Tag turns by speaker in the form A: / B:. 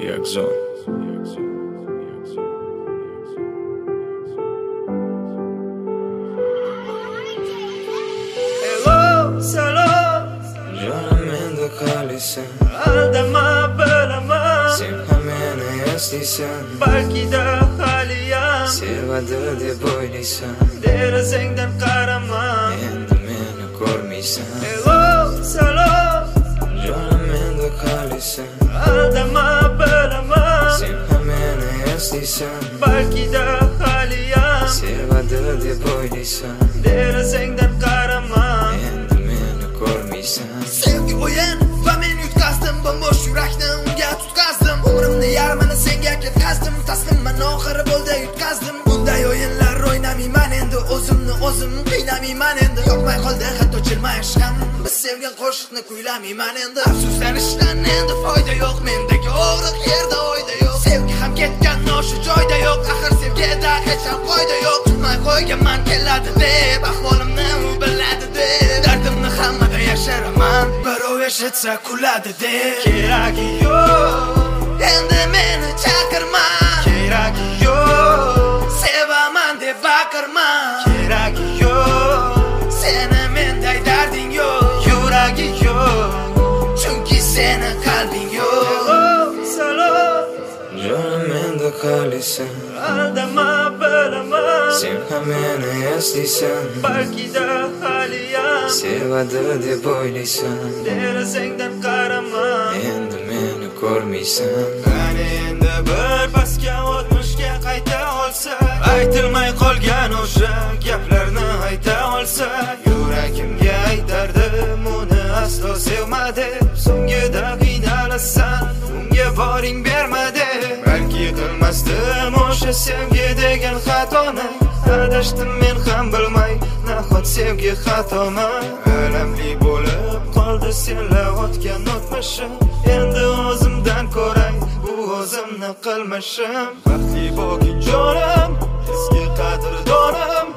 A: Yakzon.
B: Hello, salom.
A: Jonim menda qolasan,
B: Aldama bilaman.
A: sen ham meni eslaysan.
B: Balki da haliyam
A: Sevadi deb o'ylaysan,
B: derazangdan qaraman.
A: endi meni ko'rmaysan.
B: Hello, salom.
A: Jonim menda qolasan,
B: Aldama bilaman.
A: sen ham meni eslaysan.
B: Balki da haliyam
A: Sevadi deb o'ylaysan,
B: derazangdan qaraman.
A: endi meni ko'rmaysan.
C: Sevgi o'yin va men yutqazdim bombo'sh yurakni unga tutqazdim. Umrimni yarmini senga ketkazdim, taslimman oxiri bo'ldi yutqazdim. Bunday o'yinlar o'ynamayman endi, o'zimni o'zim qiynamayman endi. Yoqmay qoldi hatto jilmayish ham, biz sevgan qo'shiqni kuylamayman endi. Afsuslanishdan endi foyda yo'q, mendagi og'riq yerda oyda yo'q. Sevgi ham ketgan o'sha joyda yo'q, axir sevgida hech ham qoida yo'q. Tutmay qo'yganman keladi deb, ahvolimni u biladi deb, dardimni hammada yashiraman, birov eshitsa kuladi deb.
B: Keragi yo'q,
C: Endi meni chaqirma,
B: keragi yo'q,
C: sevaman deb baqirma.
B: keragi yo'q,
C: Seni menday darding yo'q,
B: yuragi yo'q.
C: chunki seni qalbing yo'q.
B: Hello, salom.
A: Jonim menda qolasan,
B: Aldama bilaman.
A: sen ham meni eslaysan.
B: Balki da haliyam
A: Sevadi deb o'ylaysan,
B: derazangdan qaraman.
A: endi meni ko'rmaysan.
B: Qani endi bir pastga o'tmishga qayta olsa, aytilmay qolgan o'sha gaplarni ayta olsa, yuragimga aytardim uni aslo sevmadi. So'ngida qiynalasan, unga boring bermadi. Balki qilmasdim o'sha sevgi degan xatoni. Adashdim men ham bilmay, nahot sevgi xatomi? Alamli bo'lib qoldi senla o'tgan o'tmishim. Endi o'zimdan ko'ray, bu o'zimni qilmishim. Baxtli bo'lgin jonim, eski qadrdonim.